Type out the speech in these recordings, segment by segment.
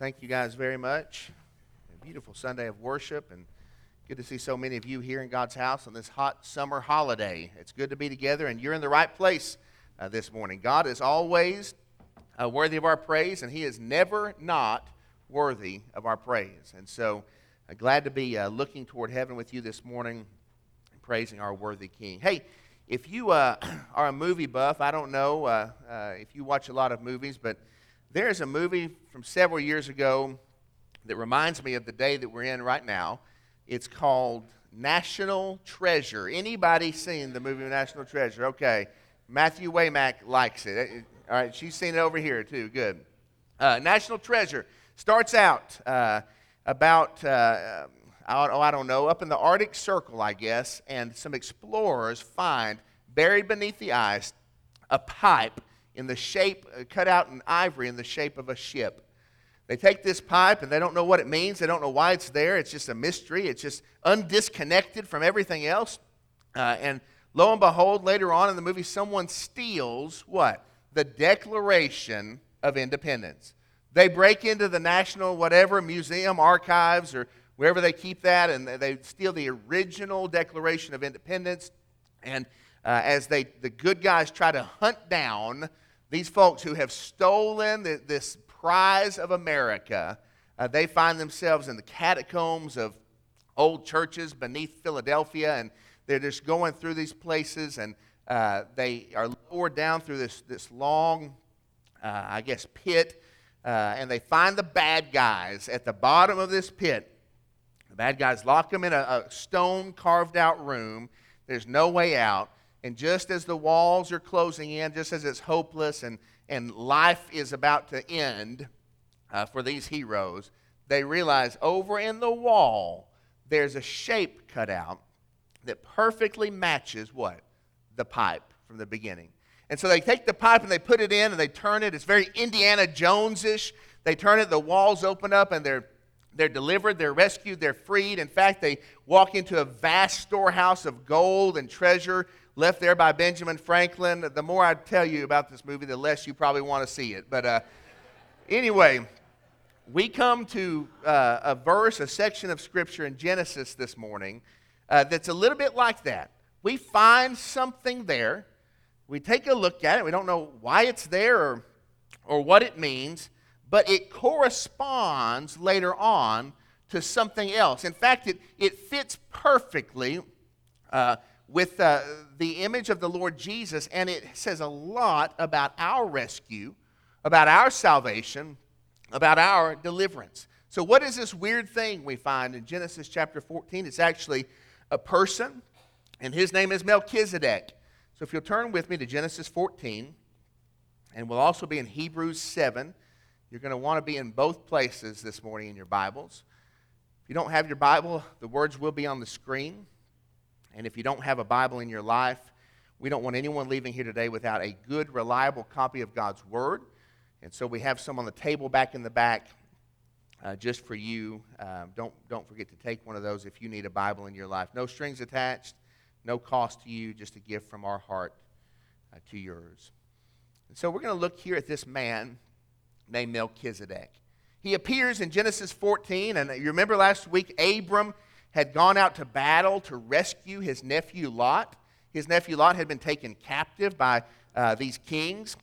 Thank you guys very much. A beautiful Sunday of worship, and good to see so many of you here in God's house on this hot summer holiday. It's good to be together, and you're in the right place this morning. God is always worthy of our praise, and He is never not worthy of our praise. And so, glad to be looking toward heaven with you this morning, and praising our worthy King. Hey, if you are a movie buff, I don't know if you watch a lot of movies, but there's a movie from several years ago that reminds me of the day that we're in right now. It's called National Treasure. Anybody seen the movie National Treasure? Okay. Matthew Waymack likes it. All right, she's seen it over here too. Good. National Treasure starts out about, I don't know, up in the Arctic Circle, I guess, and some explorers find, buried beneath the ice, a pipe in the shape, cut out in ivory in the shape of a ship. They take this pipe and they don't know what it means. They don't know why it's there. It's just a mystery. It's just undisconnected from everything else. And lo and behold, later on in the movie, someone steals what? The Declaration of Independence. They break into the National whatever museum, archives, or wherever they keep that, and they steal the original Declaration of Independence. And as the good guys try to hunt down these folks who have stolen this prize of America, they find themselves in the catacombs of old churches beneath Philadelphia, and they're just going through these places, and they are lowered down through this long, pit, and they find the bad guys at the bottom of this pit. The bad guys lock them in a stone carved out room. There's no way out. And just as the walls are closing in, just as it's hopeless and life is about to end for these heroes, they realize over in the wall there's a shape cut out that perfectly matches what? The pipe from the beginning. And so they take the pipe and they put it in and they turn it. It's very Indiana Jones-ish. They turn it, the walls open up, and they're delivered, they're rescued, they're freed. In fact, they walk into a vast storehouse of gold and treasure left there by Benjamin Franklin. The more I tell you about this movie, the less you probably want to see it. But anyway, we come to a section of Scripture in Genesis this morning that's a little bit like that. We find something there. We take a look at it. We don't know why it's there or what it means, but it corresponds later on to something else. In fact, it fits perfectly with the image of the Lord Jesus, and it says a lot about our rescue, about our salvation, about our deliverance. So what is this weird thing we find in Genesis chapter 14? It's actually a person, and his name is Melchizedek. So if you'll turn with me to Genesis 14, and we'll also be in Hebrews 7. You're going to want to be in both places this morning in your Bibles. If you don't have your Bible, the words will be on the screen. And if you don't have a Bible in your life, we don't want anyone leaving here today without a good, reliable copy of God's Word. And so we have some on the table back in the back just for you. Don't forget to take one of those if you need a Bible in your life. No strings attached, no cost to you, just a gift from our heart to yours. And so we're going to look here at this man named Melchizedek. He appears in Genesis 14, and you remember last week Abram had gone out to battle to rescue his nephew Lot. His nephew Lot had been taken captive by these kings.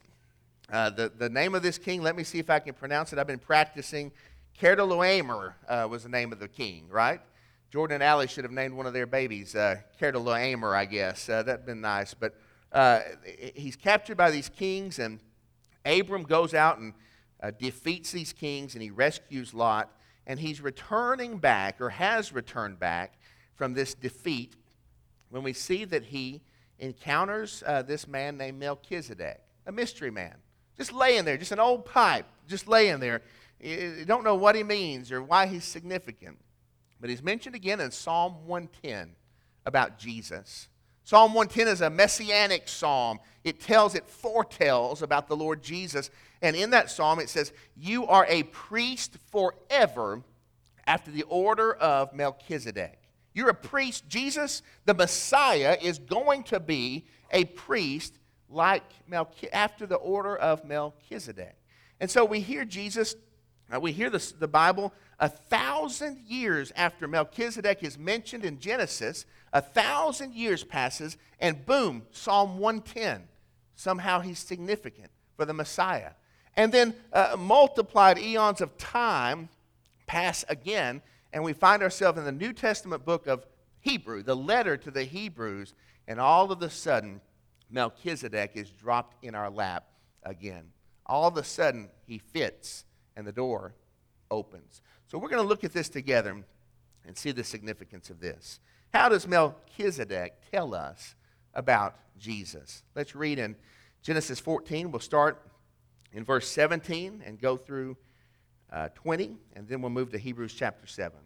The name of this king, let me see if I can pronounce it. I've been practicing. Chedorlaomer was the name of the king, right? Jordan and Allie should have named one of their babies Chedorlaomer, I guess. That'd been nice. But he's captured by these kings, and Abram goes out and defeats these kings, and he rescues Lot. And he's returning back, or has returned back, from this defeat when we see that he encounters this man named Melchizedek, a mystery man, just laying there, just an old pipe, just laying there. You don't know what he means or why he's significant. But he's mentioned again in Psalm 110 about Jesus. Psalm 110 is a messianic psalm. It foretells about the Lord Jesus. And in that psalm it says, "You are a priest forever after the order of Melchizedek." You're a priest. Jesus, the Messiah, is going to be a priest like after the order of Melchizedek. And so we hear Jesus We hear the Bible 1,000 years after Melchizedek is mentioned in Genesis. 1,000 years passes, and boom, Psalm 110. Somehow he's significant for the Messiah. And then multiplied eons of time pass again, and we find ourselves in the New Testament book of Hebrew, the letter to the Hebrews, and all of a sudden, Melchizedek is dropped in our lap again. All of a sudden, he fits, and the door opens. So we're going to look at this together and see the significance of this. How does Melchizedek tell us about Jesus? Let's read in Genesis 14. We'll start in verse 17 and go through 20, and then we'll move to Hebrews chapter 7.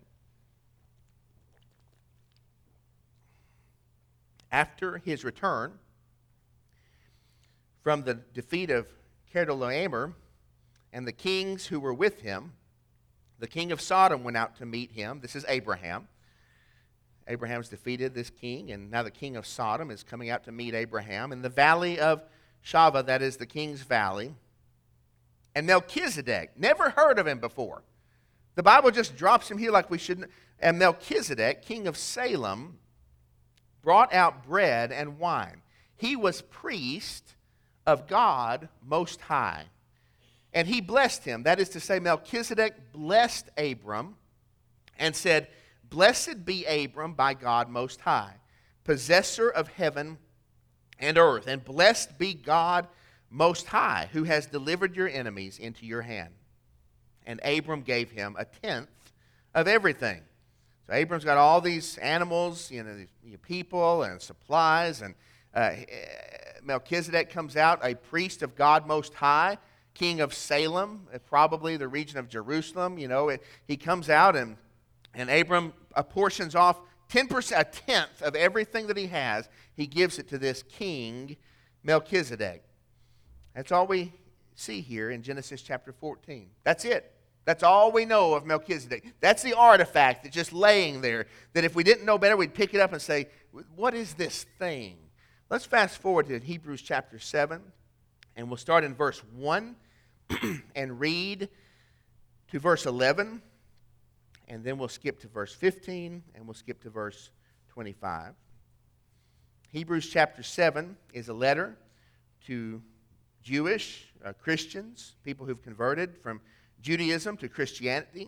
After his return from the defeat of Chedorlaomer and the kings who were with him, the king of Sodom went out to meet him. This is Abraham. Abraham's defeated this king, and now the king of Sodom is coming out to meet Abraham in the valley of Shaveh, that is the king's valley. And Melchizedek, never heard of him before. The Bible just drops him here like we shouldn't. And Melchizedek, king of Salem, brought out bread and wine. He was priest of God Most High. And he blessed him. That is to say, Melchizedek blessed Abram and said, "Blessed be Abram by God Most High, possessor of heaven and earth. And blessed be God Most High, who has delivered your enemies into your hand." And Abram gave him 1/10 of everything. So Abram's got all these animals, these people and supplies. And Melchizedek comes out, a priest of God Most High, king of Salem, probably the region of Jerusalem. He comes out, and Abram apportions off 10%, 1/10 of everything that he has. He gives it to this king, Melchizedek. That's all we see here in Genesis chapter 14. That's it. That's all we know of Melchizedek. That's the artifact that's just laying there, that if we didn't know better, we'd pick it up and say, what is this thing? Let's fast forward to Hebrews chapter 7, and we'll start in verse 1 and read to verse 11, and then we'll skip to verse 15, and we'll skip to verse 25. Hebrews chapter 7 is a letter to Jewish Christians, people who've converted from Judaism to Christianity.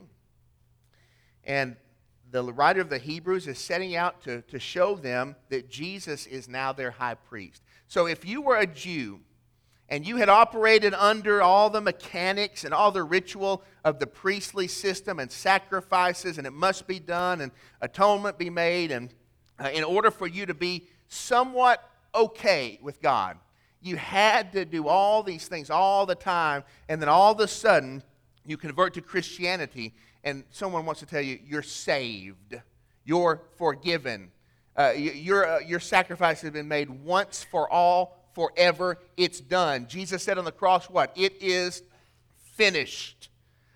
And the writer of the Hebrews is setting out to show them that Jesus is now their high priest. So if you were a Jew and you had operated under all the mechanics and all the ritual of the priestly system and sacrifices, and it must be done and atonement be made, and in order for you to be somewhat okay with God, you had to do all these things all the time, and then all of a sudden you convert to Christianity, and someone wants to tell you, you're saved, you're forgiven, your sacrifice has been made once for all, forever, it's done. Jesus said on the cross, what? It is finished.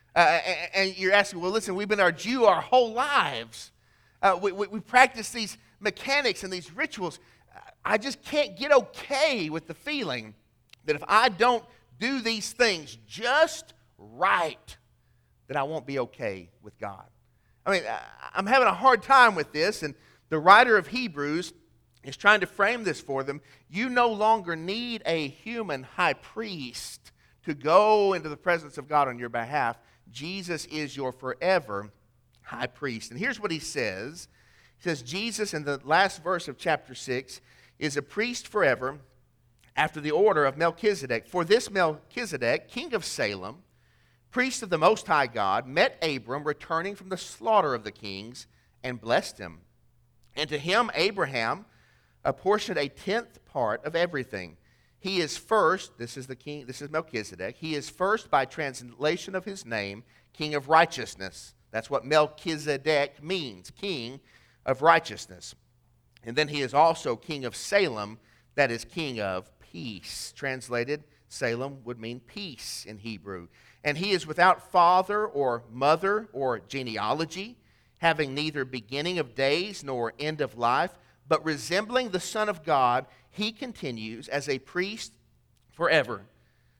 And you're asking, well, listen, we've been our Jew our whole lives. We practice these mechanics and these rituals. I just can't get okay with the feeling that if I don't do these things just right, that I won't be okay with God. I mean, I'm having a hard time with this, and the writer of Hebrews is trying to frame this for them. You no longer need a human high priest to go into the presence of God on your behalf. Jesus is your forever high priest. And here's what he says. He says, Jesus, in the last verse of chapter 6, is a priest forever after the order of Melchizedek. For this Melchizedek, king of Salem, priest of the Most High God, met Abram returning from the slaughter of the kings and blessed him. And to him Abraham apportioned 1/10 part of everything. He is first, this is the king, this is Melchizedek, he is first by translation of his name, king of righteousness. That's what Melchizedek means, king of righteousness. And then he is also king of Salem, that is king of peace. Translated, Salem would mean peace in Hebrew. And he is without father or mother or genealogy, having neither beginning of days nor end of life, but resembling the Son of God, he continues as a priest forever.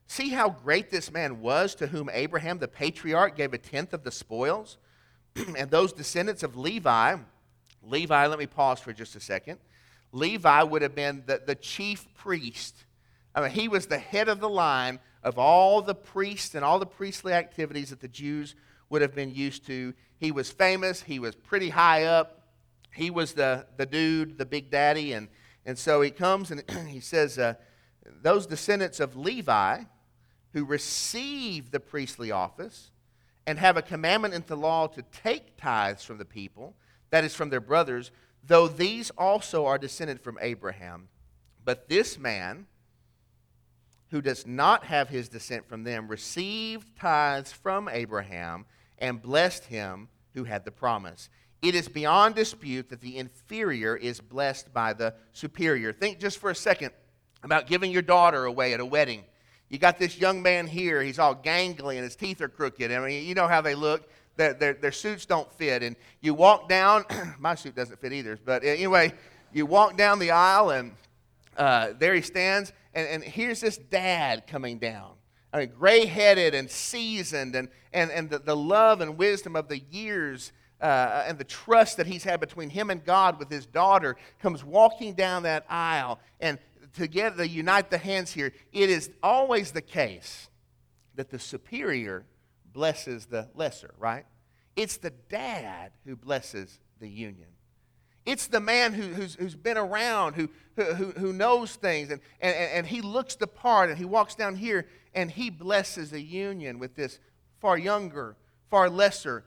See how great this man was, to whom Abraham the patriarch gave a tenth of the spoils? And those descendants of Levi, let me pause for just a second. Levi would have been the chief priest. I mean, he was the head of the line of all the priests and all the priestly activities that the Jews would have been used to. He was famous. He was pretty high up. He was the dude, the big daddy. And so he comes and he says, those descendants of Levi who receive the priestly office and have a commandment in the law to take tithes from the people, that is, from their brothers, though these also are descended from Abraham. But this man, who does not have his descent from them, received tithes from Abraham and blessed him who had the promise. It is beyond dispute that the inferior is blessed by the superior. Think just for a second about giving your daughter away at a wedding. You got this young man here, he's all gangly and his teeth are crooked. I mean, you know how they look. Their suits don't fit. And you walk down, my suit doesn't fit either, but anyway, you walk down the aisle and there he stands, and here's this dad coming down. I mean, gray-headed and seasoned, and the love and wisdom of the years and the trust that he's had between him and God with his daughter comes walking down that aisle. And together they unite the hands here. It is always the case that the superior blesses the lesser, right? It's the dad who blesses the union. It's the man who's been around, who knows things, and he looks the part, and he walks down here, and he blesses the union with this far younger, far lesser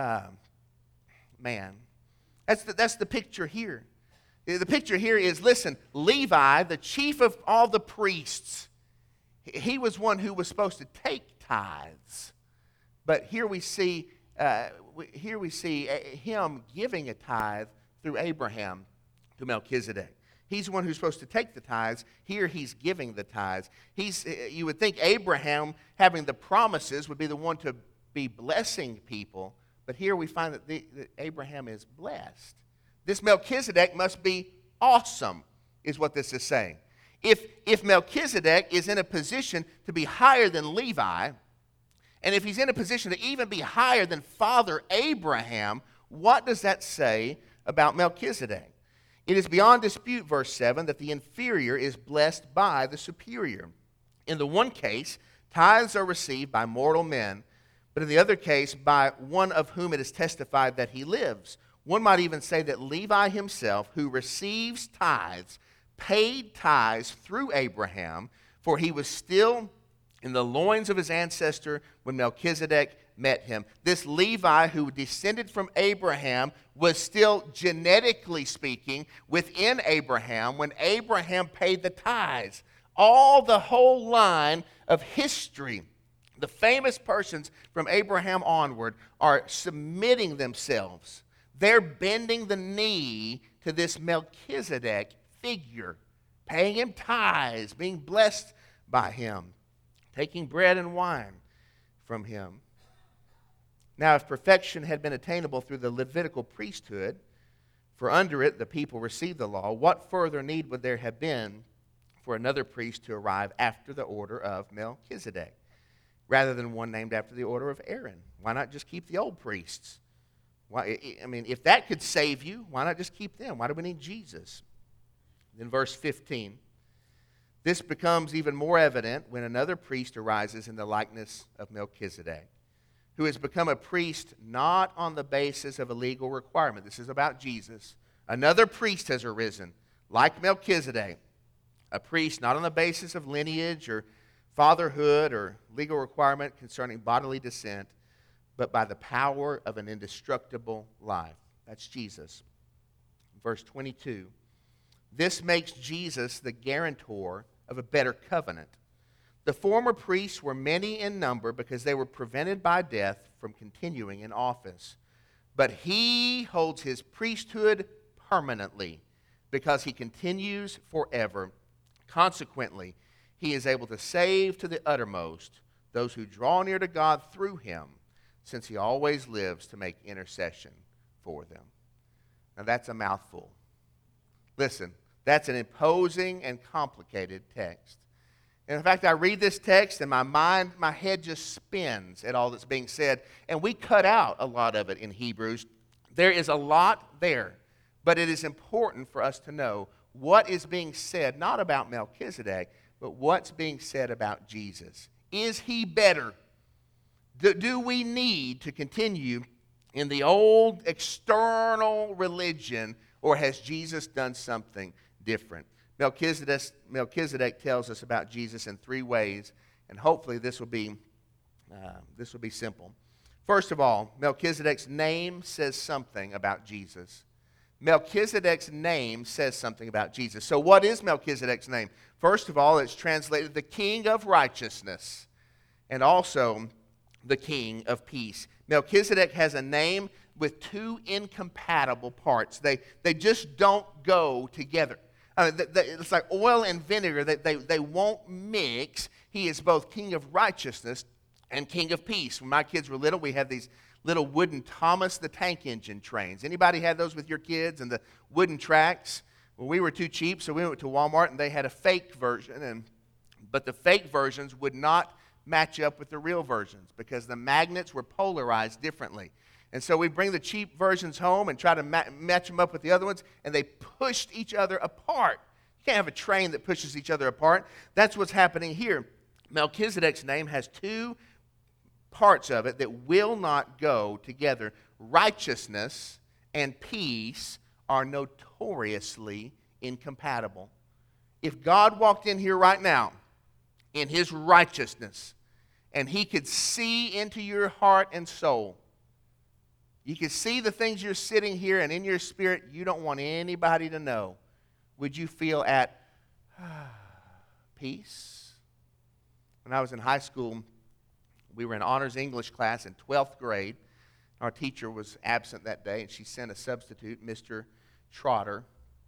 man. That's the picture here. The picture here is, listen, Levi, the chief of all the priests, he was one who was supposed to take tithes. But here we see him giving a tithe through Abraham to Melchizedek. He's the one who's supposed to take the tithes. Here he's giving the tithes. You would think Abraham, having the promises, would be the one to be blessing people. But here we find that Abraham is blessed. This Melchizedek must be awesome, is what this is saying. If Melchizedek is in a position to be higher than Levi, and if he's in a position to even be higher than Father Abraham, what does that say about Melchizedek? It is beyond dispute, verse 7, that the inferior is blessed by the superior. In the one case, tithes are received by mortal men, but in the other case, by one of whom it is testified that he lives. One might even say that Levi himself, who receives tithes, paid tithes through Abraham, for he was still in the loins of his ancestor when Melchizedek met him. This Levi, who descended from Abraham, was still genetically speaking within Abraham when Abraham paid the tithes. The whole line of history, the famous persons from Abraham onward, are submitting themselves. They're bending the knee to this Melchizedek figure, paying him tithes, being blessed by him, taking bread and wine from him. Now, if perfection had been attainable through the Levitical priesthood, for under it the people received the law, what further need would there have been for another priest to arrive after the order of Melchizedek, rather than one named after the order of Aaron? Why not just keep the old priests? If that could save you, why not just keep them? Why do we need Jesus? Then verse 15. This becomes even more evident when another priest arises in the likeness of Melchizedek, who has become a priest not on the basis of a legal requirement. This is about Jesus. Another priest has arisen, like Melchizedek, a priest not on the basis of lineage or fatherhood or legal requirement concerning bodily descent, but by the power of an indestructible life. That's Jesus. Verse 22. This makes Jesus the guarantor of a better covenant. The former priests were many in number because they were prevented by death from continuing in office. But he holds his priesthood permanently because he continues forever. Consequently, he is able to save to the uttermost those who draw near to God through him, since he always lives to make intercession for them. Now that's a mouthful. Listen, that's an imposing and complicated text. And in fact, I read this text and my head just spins at all that's being said. And we cut out a lot of it in Hebrews. There is a lot there. But it is important for us to know what is being said, not about Melchizedek, but what's being said about Jesus. Is he better? Do we need to continue in the old external religion, or has Jesus done something different? Melchizedek tells us about Jesus in three ways, and hopefully this will be simple. First of all, Melchizedek's name says something about Jesus. Melchizedek's name says something about Jesus. So what is Melchizedek's name? First of all, it's translated the King of Righteousness and also the King of Peace. Melchizedek has a name with two incompatible parts. They just don't go together. It's like oil and vinegar. They won't mix. He is both King of Righteousness and King of Peace. When my kids were little, we had these little wooden Thomas the Tank Engine trains. Anybody had those with your kids and the wooden tracks? Well, we were too cheap, so we went to Walmart and they had a fake version. But the fake versions would not match up with the real versions because the magnets were polarized differently. And so we bring the cheap versions home and try to match them up with the other ones, and they pushed each other apart. You can't have a train that pushes each other apart. That's what's happening here. Melchizedek's name has two parts of it that will not go together. Righteousness and peace are notoriously incompatible. If God walked in here right now in his righteousness and he could see into your heart and soul, you could see the things you're sitting here and in your spirit you don't want anybody to know, would you feel at peace? When I was in high school, we were in honors English class in 12th grade. Our teacher was absent that day, and she sent a substitute, Mr. Trotter.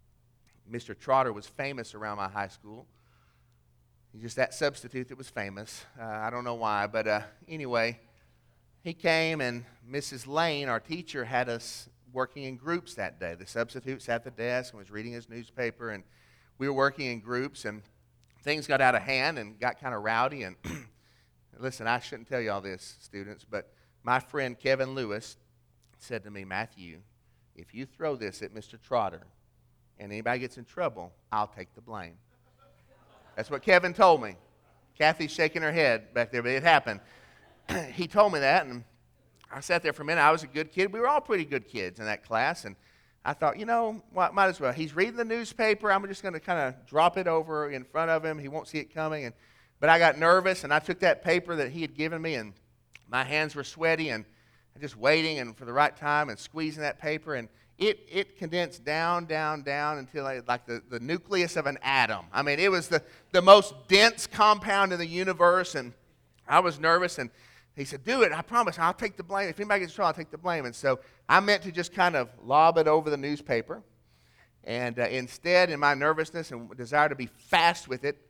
Mr. Trotter was famous around my high school. He's just that substitute that was famous. I don't know why, but anyway, he came, and Mrs. Lane, our teacher, had us working in groups that day. The substitute sat at the desk and was reading his newspaper, and we were working in groups, and things got out of hand and got kind of rowdy. And listen, I shouldn't tell you all this, students, but my friend Kevin Lewis said to me, Matthew, if you throw this at Mr. Trotter and anybody gets in trouble, I'll take the blame. That's what Kevin told me. Kathy's shaking her head back there, but it happened. He told me that, and I sat there for a minute. I was a good kid. We were all pretty good kids in that class, and I thought, might as well. He's reading the newspaper. I'm just going to kind of drop it over in front of him. He won't see it coming. But I got nervous, and I took that paper that he had given me, and my hands were sweaty, and just waiting and for the right time and squeezing that paper, and it condensed down until like the nucleus of an atom. I mean, it was the most dense compound in the universe, and I was nervous, and he said, do it, I promise, I'll take the blame. If anybody gets in trouble, I'll take the blame. And so I meant to just kind of lob it over the newspaper. And instead, in my nervousness and desire to be fast with it,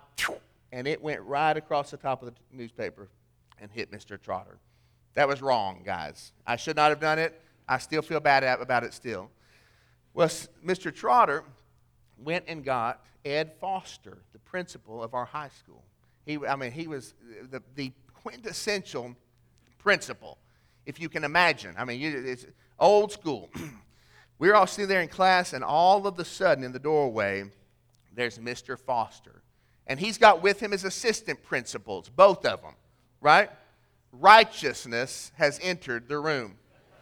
and it went right across the top of the newspaper and hit Mr. Trotter. That was wrong, guys. I should not have done it. I still feel bad about it still. Well, Mr. Trotter went and got Ed Foster, the principal of our high school. He was the quintessential principal, if you can imagine. I mean, it's old school. We were all sitting there in class, and all of a sudden in the doorway, there's Mr. Foster. And he's got with him his assistant principals, both of them, right? Righteousness has entered the room.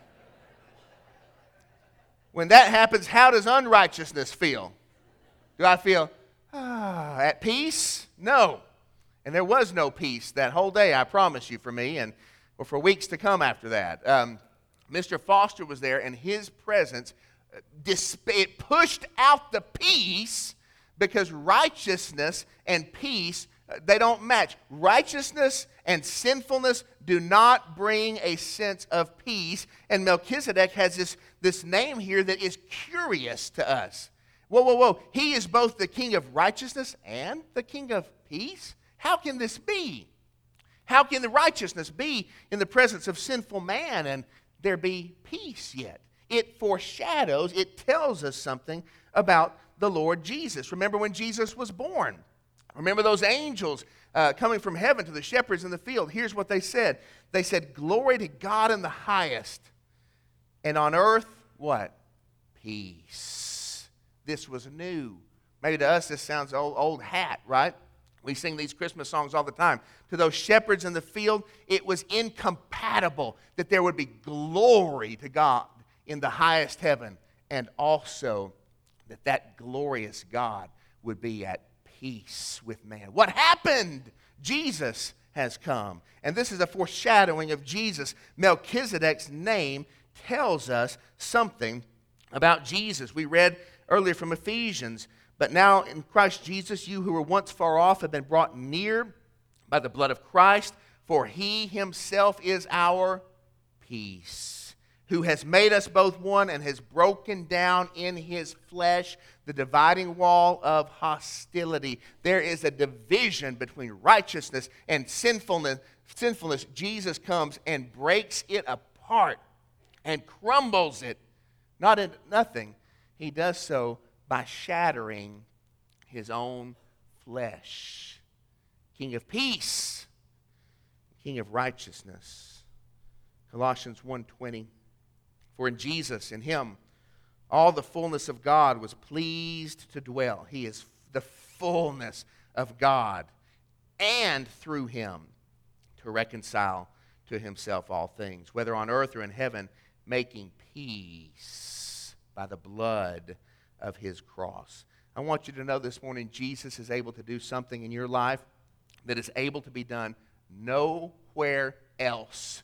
When that happens, how does unrighteousness feel? Do I feel at peace? No. And there was no peace that whole day, I promise you, for me, and for weeks to come after that. Mr. Foster was there, and his presence, it pushed out the peace, because righteousness and peace, they don't match. Righteousness and sinfulness do not bring a sense of peace. And Melchizedek has this name here that is curious to us. Whoa. He is both the king of righteousness and the king of peace? How can this be? How can the righteousness be in the presence of sinful man and there be peace yet? It foreshadows, it tells us something about the Lord Jesus. Remember when Jesus was born? Remember those angels coming from heaven to the shepherds in the field. Here's what they said. They said, "Glory to God in the highest, and on earth," what? "Peace." This was new. Maybe to us this sounds old hat, right? We sing these Christmas songs all the time. To those shepherds in the field, it was incompatible that there would be glory to God in the highest heaven, and also that glorious God would be at peace with man. What happened? Jesus has come. And this is a foreshadowing of Jesus. Melchizedek's name tells us something about Jesus. We read earlier from Ephesians, "But now in Christ Jesus, you who were once far off have been brought near by the blood of Christ, for he himself is our peace, who has made us both one and has broken down in his flesh the dividing wall of hostility." There is a division between righteousness and sinfulness. Jesus comes and breaks it apart and crumbles it, not into nothing. He does so by shattering his own flesh. King of peace, King of righteousness. Colossians 1:20, "For in Jesus, in him, all the fullness of God was pleased to dwell." He is the fullness of God. "And through him to reconcile to himself all things, whether on earth or in heaven, making peace by the blood of his cross." I want you to know this morning, Jesus is able to do something in your life that is able to be done nowhere else.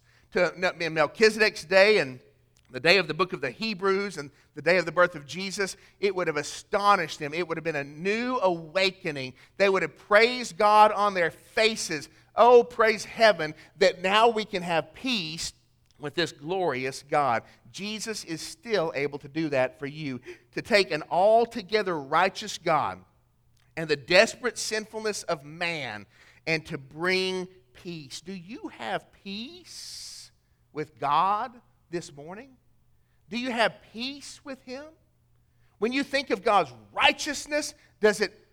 In Melchizedek's day and the day of the book of the Hebrews and the day of the birth of Jesus, it would have astonished them. It would have been a new awakening. They would have praised God on their faces. Oh, praise heaven that now we can have peace with this glorious God. Jesus is still able to do that for you, to take an altogether righteous God and the desperate sinfulness of man and to bring peace. Do you have peace with God this morning? Do you have peace with him? When you think of God's righteousness, does it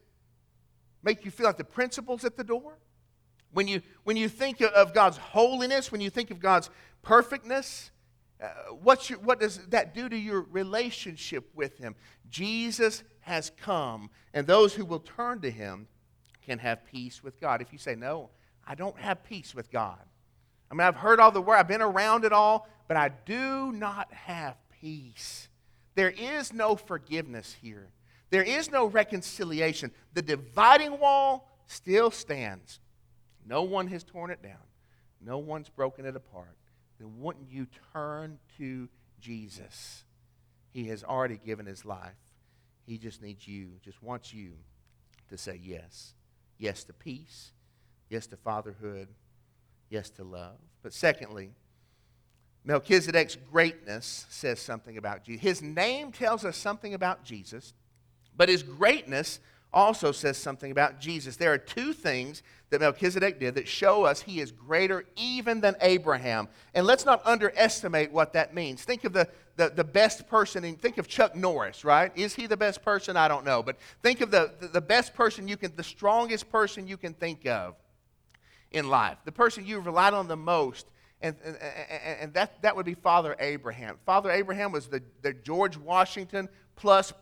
make you feel like the principal's at the door? When you think of God's holiness, when you think of God's perfectness, what does that do to your relationship with him? Jesus has come, and those who will turn to him can have peace with God. If you say, "No, I don't have peace with God. I mean, I've heard all the word, I've been around it all, but I do not have peace." There is no forgiveness here. There is no reconciliation. The dividing wall still stands. No one has torn it down. No one's broken it apart. Then wouldn't you turn to Jesus? He has already given his life. He just needs you, just wants you to say yes. Yes to peace. Yes to fatherhood. Yes to love. But secondly, Melchizedek's greatness says something about Jesus. His name tells us something about Jesus, but his greatness also says something about Jesus. There are two things that Melchizedek did that show us he is greater even than Abraham. And let's not underestimate what that means. Think of the best person, and think of Chuck Norris, right? Is he the best person? I don't know. But think of the best person the strongest person you can think of in life. The person you relied on the most. And that would be Father Abraham. Father Abraham was the George Washington plus.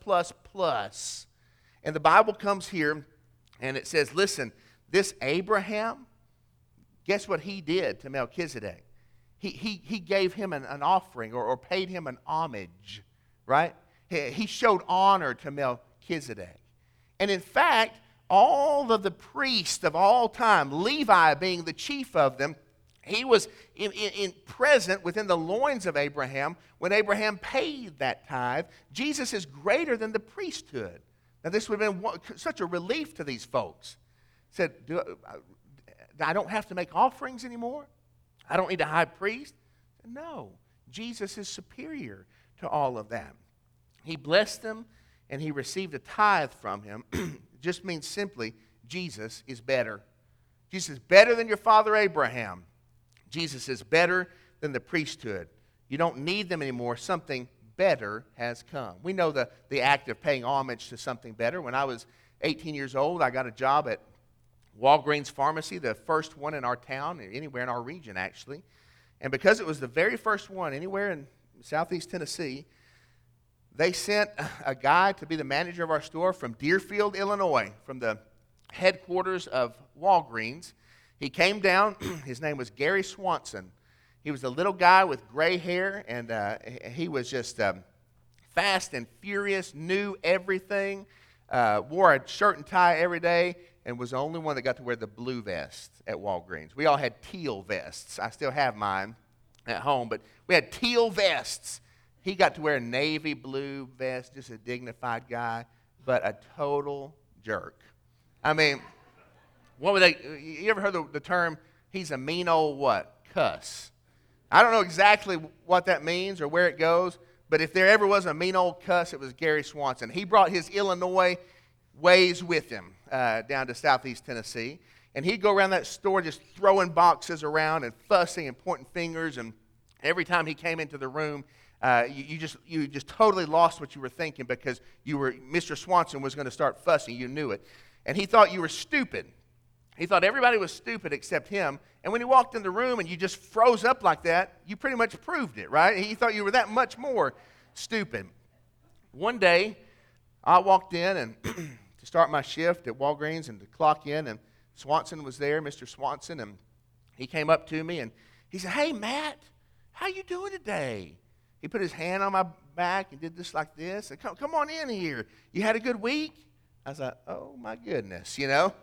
And the Bible comes here and it says, listen, this Abraham, guess what he did to Melchizedek? He gave him an offering or paid him an homage, right? He showed honor to Melchizedek. And in fact, all of the priests of all time, Levi being the chief of them, he was present within the loins of Abraham when Abraham paid that tithe. Jesus is greater than the priesthood. Now, this would have been such a relief to these folks. Said, I don't have to make offerings anymore? I don't need a high priest? No, Jesus is superior to all of that. He blessed them, and he received a tithe from him. It just means simply, Jesus is better. Jesus is better than your father Abraham. Jesus is better than the priesthood. You don't need them anymore. Something better has come. We know the act of paying homage to something better. When I was 18 years old, I got a job at Walgreens Pharmacy, the first one in our town, anywhere in our region actually. And because it was the very first one anywhere in southeast Tennessee, they sent a guy to be the manager of our store from Deerfield, Illinois, from the headquarters of Walgreens. He came down. His name was Gary Swanson. He was a little guy with gray hair, and he was just fast and furious, knew everything, wore a shirt and tie every day, and was the only one that got to wear the blue vest at Walgreens. We all had teal vests. I still have mine at home, but we had teal vests. He got to wear a navy blue vest, just a dignified guy, but a total jerk. I mean, what would you ever heard the term, he's a mean old what? Cuss. I don't know exactly what that means or where it goes, but if there ever was a mean old cuss, it was Gary Swanson. He brought his Illinois ways with him down to southeast Tennessee, and he'd go around that store just throwing boxes around and fussing and pointing fingers, and every time he came into the room, you just totally lost what you were thinking because Mr. Swanson was going to start fussing. You knew it. And he thought you were stupid. He thought everybody was stupid except him. And when he walked in the room and you just froze up like that, you pretty much proved it, right? He thought you were that much more stupid. One day, I walked in and to start my shift at Walgreens and to clock in, and Swanson was there, Mr. Swanson, and he came up to me and he said, "Hey, Matt, how you doing today?" He put his hand on my back and did this like this. And, come on in here. You had a good week? I was like, oh, my goodness,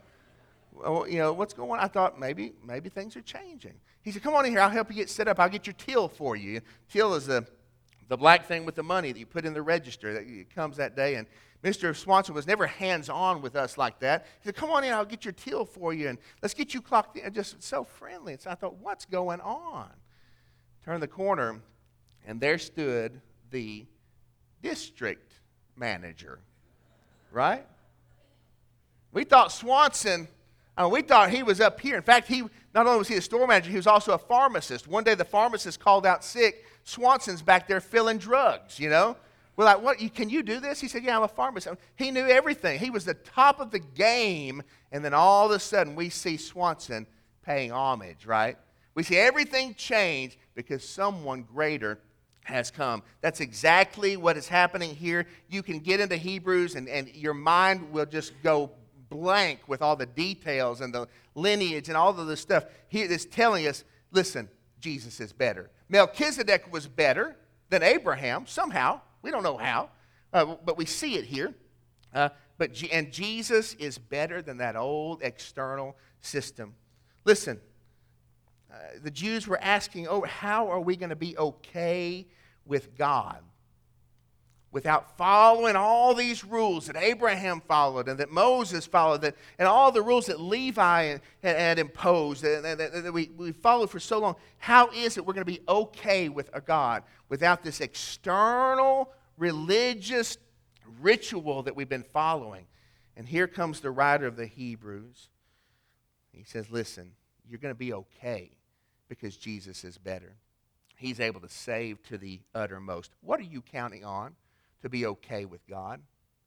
Well, what's going on? I thought maybe things are changing. He said, come on in here. I'll help you get set up. I'll get your till for you. Till is the black thing with the money that you put in the register. It comes that day. And Mr. Swanson was never hands-on with us like that. He said, come on in. I'll get your till for you. And let's get you clocked in. Just so friendly. And so I thought, what's going on? Turned the corner, and there stood the district manager, right? We thought Swanson, we thought he was up here. In fact, not only was he a store manager, he was also a pharmacist. One day the pharmacist called out sick. Swanson's back there filling drugs, We're like, what? Can you do this? He said, yeah, I'm a pharmacist. He knew everything. He was the top of the game. And then all of a sudden we see Swanson paying homage, right? We see everything change because someone greater has come. That's exactly what is happening here. You can get into Hebrews and your mind will just go blank with all the details and the lineage and all of this stuff. He is telling us, listen, Jesus is better. Melchizedek was better than Abraham somehow. We don't know how, but we see it here. And Jesus is better than that old external system. Listen, the Jews were asking, how are we going to be okay with God without following all these rules that Abraham followed and that Moses followed and all the rules that Levi had imposed that we followed for so long? How is it we're going to be okay with a God without this external religious ritual that we've been following? And here comes the writer of the Hebrews. He says, listen, you're going to be okay because Jesus is better. He's able to save to the uttermost. What are you counting on to be okay with God?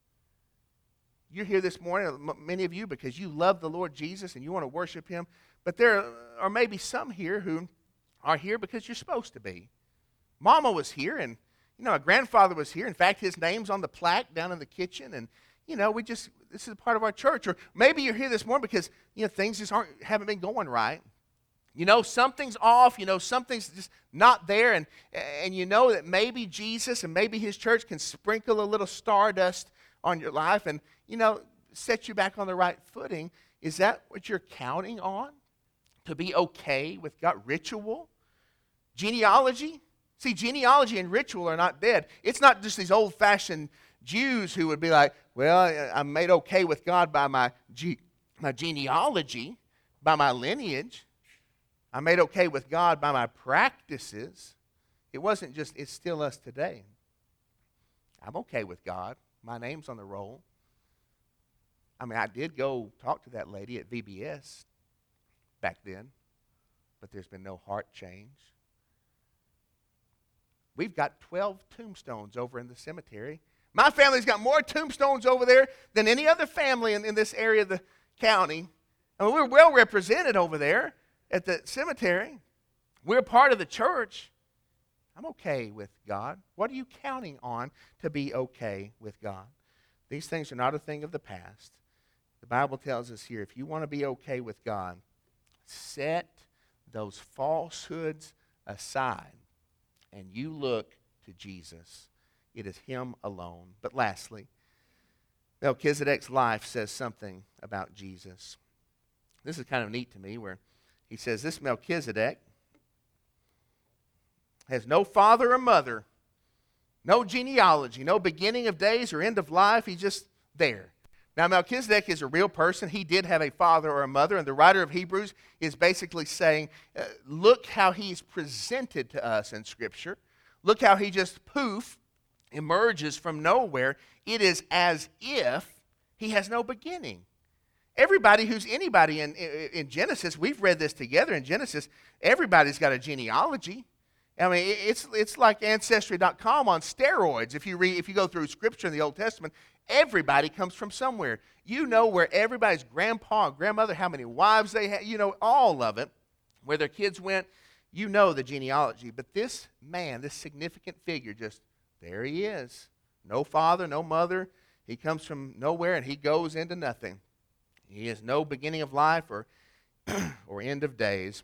You're here this morning, many of you, because you love the Lord Jesus and you want to worship Him. But there are maybe some here who are here because you're supposed to be. Mama was here, and a grandfather was here. In fact, his name's on the plaque down in the kitchen, and this is a part of our church. Or maybe you're here this morning because things just haven't been going right. Something's off, something's just not there, and you know that maybe Jesus and maybe His church can sprinkle a little stardust on your life and, set you back on the right footing. Is that what you're counting on? To be okay with God? Ritual? Genealogy? See, genealogy and ritual are not dead. It's not just these old-fashioned Jews who would be like, well, I'm made okay with God by my genealogy, by my lineage. I'm made okay with God by my practices. It wasn't just, it's still us today. I'm okay with God. My name's on the roll. I did go talk to that lady at VBS back then, but there's been no heart change. We've got 12 tombstones over in the cemetery My family's got more tombstones over there than any other family in this area of the county. And we're well represented over there at the cemetery. We're part of the church. I'm okay with God. What are you counting on to be okay with God? These things are not a thing of the past. The Bible tells us here, if you want to be okay with God, set those falsehoods aside and you look to Jesus. It is Him alone. But lastly, Melchizedek's life says something about Jesus. This is kind of neat to me, where he says this Melchizedek has no father or mother, no genealogy, no beginning of days or end of life. He's just there. Now, Melchizedek is a real person. He did have a father or a mother, and the writer of Hebrews is basically saying, look how he's presented to us in Scripture. Look how he just, poof, emerges from nowhere. It is as if he has no beginning. Everybody who's anybody in Genesis, we've read this together in Genesis, everybody's got a genealogy. I mean, it's like Ancestry.com on steroids. If you go through Scripture in the Old Testament, everybody comes from somewhere. You know where everybody's grandpa and grandmother, how many wives they had, you know all of it, where their kids went. You know the genealogy. But this man, this significant figure, just there he is. No father, no mother. He comes from nowhere and he goes into nothing. He has no beginning of life or end of days.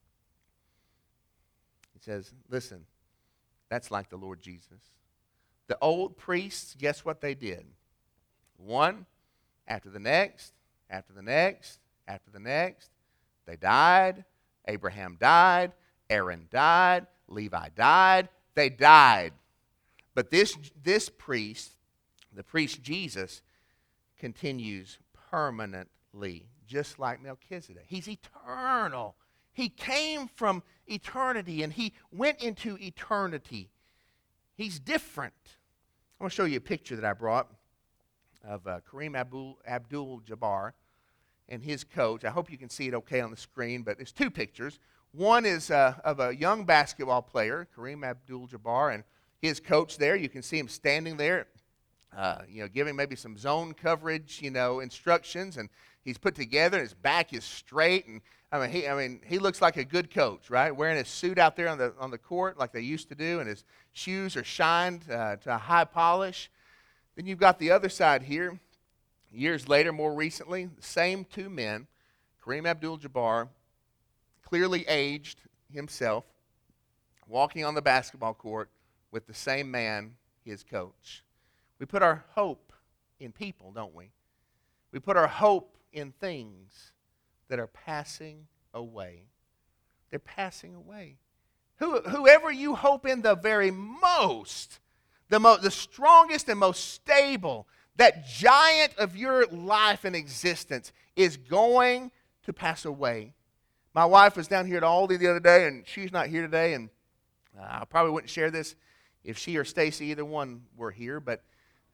He says, listen, that's like the Lord Jesus. The old priests, guess what they did? One after the next, after the next, after the next. They died. Abraham died. Aaron died. Levi died. They died. But this priest, the priest Jesus, continues permanently, just like Melchizedek. He's eternal. He came from eternity, and he went into eternity. He's different. I want to show you a picture that I brought of Kareem Abdul-Jabbar and his coach. I hope you can see it okay on the screen, but there's two pictures. One is of a young basketball player, Kareem Abdul-Jabbar, and his coach there. You can see him standing there, giving maybe some zone coverage, instructions, and he's put together, and his back is straight, and he looks like a good coach, right? Wearing his suit out there on the court like they used to do, and his shoes are shined to a high polish. Then you've got the other side here. Years later, more recently, the same two men, Kareem Abdul-Jabbar, clearly aged himself, walking on the basketball court with the same man, his coach. We put our hope in people, don't we? We put our hope in things that are passing away. They're passing away. Whoever you hope in the very most, the strongest and most stable, that giant of your life and existence is going to pass away. My wife was down here at Aldi the other day, and she's not here today, and I probably wouldn't share this if she or Stacy, either one, were here, but,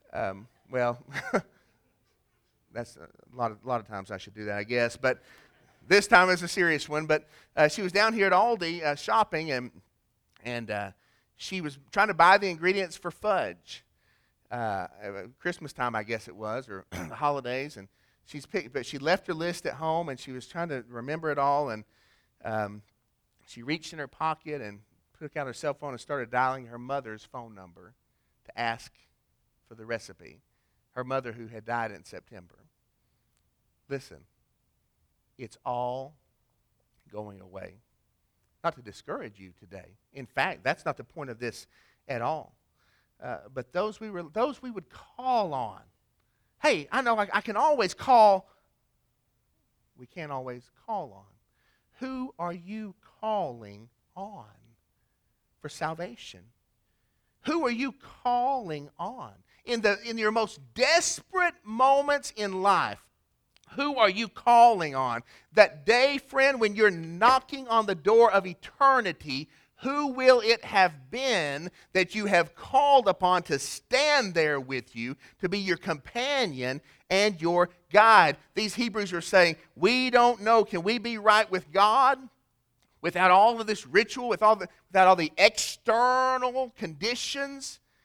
that's a lot of times I should do that, I guess, but this time is a serious one. But she was down here at Aldi shopping, and she was trying to buy the ingredients for fudge. Christmas time, I guess it was, or the holidays, and but she left her list at home, and she was trying to remember it all, and she reached in her pocket and took out her cell phone and started dialing her mother's phone number to ask for the recipe. Her mother, who had died in September. Listen, it's all going away. Not to discourage you today. In fact, that's not the point of this at all. But those we would call on. Hey, I know I can always call. We can't always call on. Who are you calling on for salvation? Who are you calling on? In your most desperate moments in life, who are you calling on? That day, friend, when you're knocking on the door of eternity, who will it have been that you have called upon to stand there with you, to be your companion and your guide? These Hebrews are saying, we don't know, can we be right with God without all of this ritual, without all the external conditions?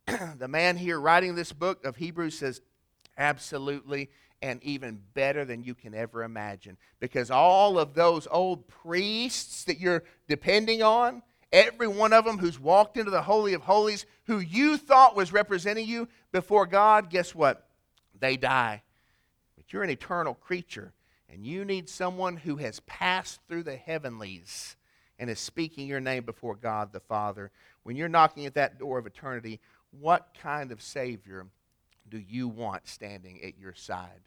the man here writing this book of Hebrews says, absolutely, and even better than you can ever imagine. Because all of those old priests that you're depending on, every one of them who's walked into the Holy of Holies, who you thought was representing you before God, guess what? They die. But you're an eternal creature, and you need someone who has passed through the heavenlies and is speaking your name before God the Father. When you're knocking at that door of eternity, what kind of Savior do you want standing at your side?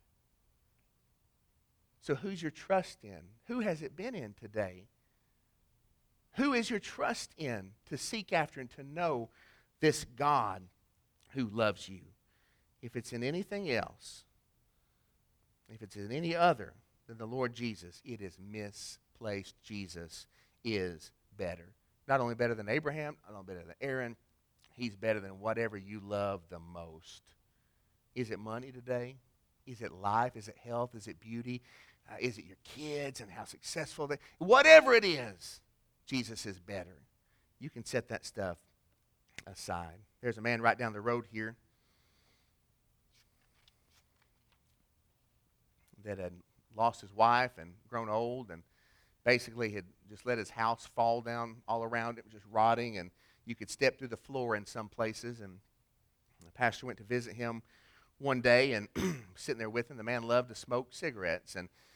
So who's your trust in? Who has it been in today? Who is your trust in to seek after and to know this God who loves you? If it's in anything else, if it's in any other than the Lord Jesus, it is misplaced. Jesus is better. Not only better than Abraham, not only better than Aaron, he's better than whatever you love the most. Is it money today? Is it life? Is it health? Is it beauty? Is it your kids and how successful they are? Whatever it is, Jesus is better. You can set that stuff aside. There's a man right down the road here that had lost his wife and grown old and basically had just let his house fall down all around. It was just rotting, and you could step through the floor in some places. And the pastor went to visit him one day and sitting there with him. The man loved to smoke cigarettes.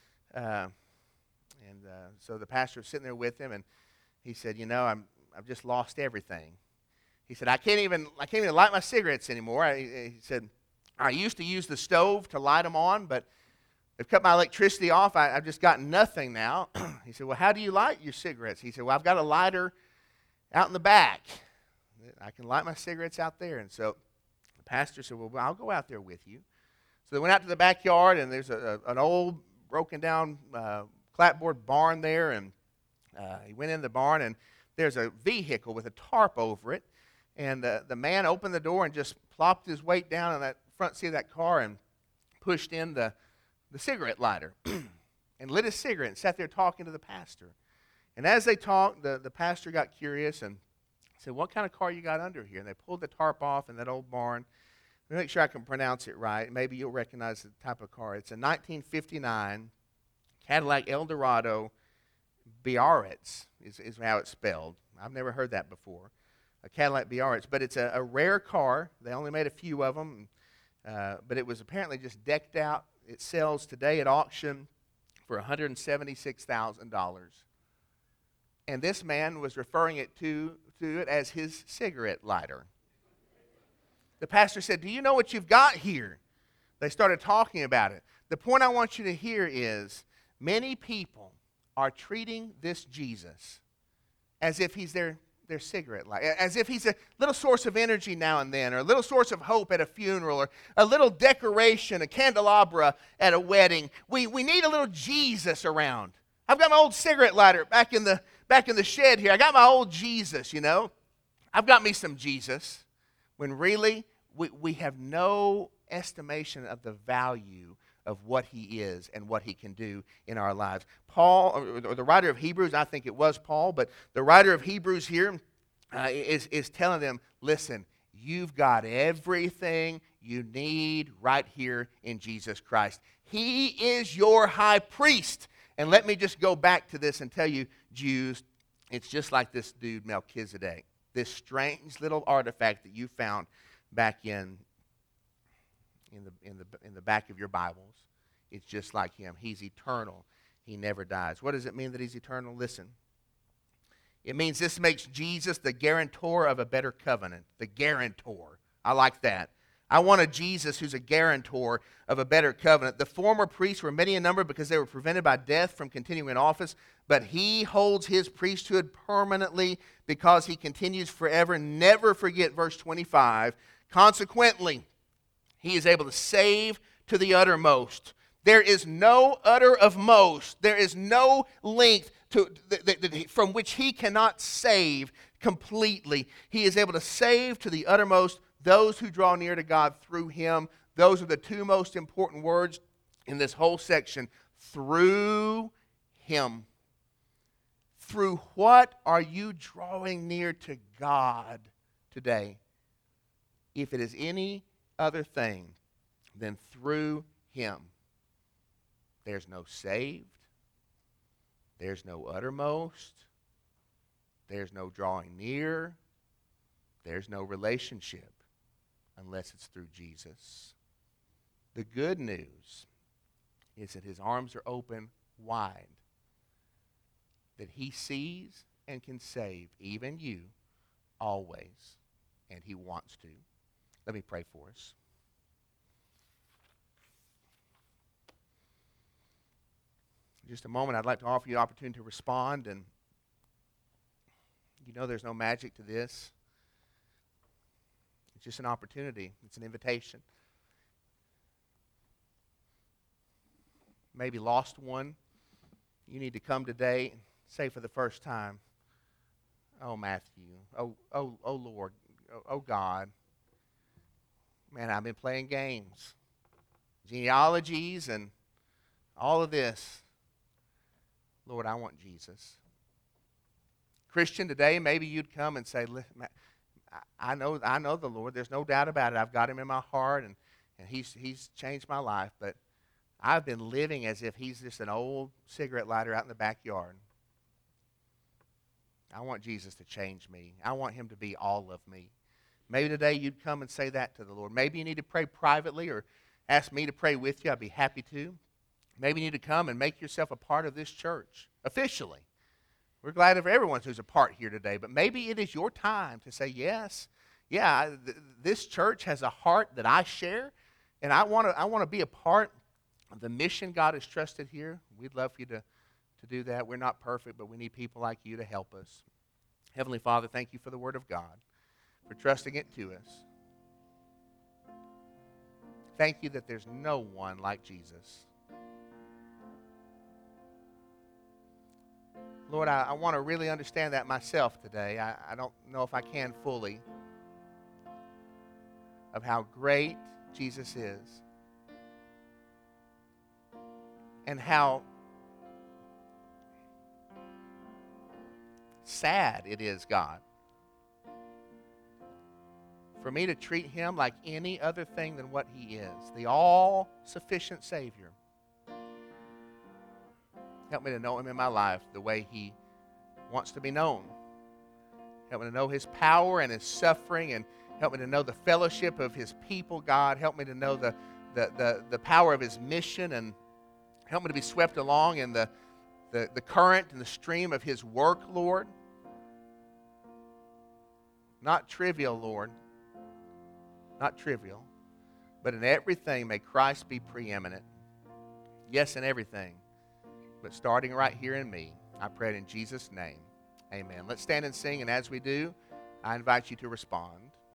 So the pastor was sitting there with him, and he said, I've just lost everything. He said, I can't even light my cigarettes anymore. He said, I used to use the stove to light them on, but they've cut my electricity off. I've just got nothing now. He said, well, how do you light your cigarettes? He said, well, I've got a lighter out in the back. I can light my cigarettes out there. And so the pastor said, well, I'll go out there with you. So they went out to the backyard, and there's an old broken down clapboard barn there. And he went in the barn, and there's a vehicle with a tarp over it. And the man opened the door and just plopped his weight down on that front seat of that car and pushed in the cigarette lighter and lit his cigarette and sat there talking to the pastor. And as they talked, the pastor got curious and said, what kind of car you got under here? And they pulled the tarp off in that old barn. Let me make sure I can pronounce it right. Maybe you'll recognize the type of car. It's a 1959 Cadillac Eldorado Biarritz is how it's spelled. I've never heard that before. A Cadillac Biarritz. But it's a rare car. They only made a few of them. But it was apparently just decked out. It sells today at auction for $176,000. And this man was referring to it as his cigarette lighter. The pastor said, do you know what you've got here? They started talking about it. The point I want you to hear is many people are treating this Jesus as if he's their cigarette lighter, as if he's a little source of energy now and then, or a little source of hope at a funeral, or a little decoration, a candelabra at a wedding. We need a little Jesus around. I've got my old cigarette lighter back in the shed here. I got my old Jesus, I've got me some Jesus. When really, we have no estimation of the value of what he is and what he can do in our lives. Paul, or the writer of Hebrews, I think it was Paul, but the writer of Hebrews here is telling them, listen, you've got everything you need right here in Jesus Christ. He is your high priest. And let me just go back to this and tell you, Jews, it's just like this dude Melchizedek, this strange little artifact that you found back in the back of your Bibles. It's just like him. He's eternal. He never dies. What does it mean that he's eternal? Listen. It means this makes Jesus the guarantor of a better covenant. The guarantor. I like that. I want a Jesus who's a guarantor of a better covenant. The former priests were many in number because they were prevented by death from continuing in office, but he holds his priesthood permanently because he continues forever. Never forget verse 25. Consequently, he is able to save to the uttermost. There is no utter of most. There is no length from which he cannot save completely. He is able to save to the uttermost those who draw near to God through him. Those are the two most important words in this whole section. Through him. Through what are you drawing near to God today? if it is any other thing than through him, there's no saved, there's no uttermost, there's no drawing near, there's no relationship unless it's through Jesus. The good news is that his arms are open wide, that he sees and can save even you always, and he wants to. Let me pray for us. In just a moment, I'd like to offer you the opportunity to respond, and you know there's no magic to this. It's just an opportunity. It's an invitation. Maybe lost one. You need to come today and say for the first time, "Oh, Matthew, oh Lord, oh God, man, I've been playing games, genealogies and all of this. Lord, I want Jesus." Christian, today maybe you'd come and say, I know the Lord. There's no doubt about it. I've got him in my heart, and he's changed my life, but I've been living as if he's just an old cigarette lighter out in the backyard. I want Jesus to change me. I want him to be all of me. Maybe today you'd come and say that to the Lord. Maybe you need to pray privately or ask me to pray with you. I'd be happy to. Maybe you need to come and make yourself a part of this church officially. We're glad of everyone who's a part here today, but maybe it is your time to say, yes, this church has a heart that I share, and I want to be a part of the mission God has trusted here. We'd love for you to do that. We're not perfect, but we need people like you to help us. Heavenly Father, thank you for the Word of God, for trusting it to us. Thank you that there's no one like Jesus. Lord, I want to really understand that myself today. I don't know if I can fully, of how great Jesus is and how sad it is, God, for me to treat him like any other thing than what he is, the all-sufficient Savior. Help me to know him in my life the way he wants to be known. Help me to know his power and his suffering, and help me to know the fellowship of his people, God. Help me to know the power of his mission, and help me to be swept along in the current and the stream of his work, Lord. Not trivial, Lord. Not trivial. But in everything, may Christ be preeminent. Yes, in everything. But starting right here in me, I pray it in Jesus' name. Amen. Let's stand and sing, and as we do, I invite you to respond.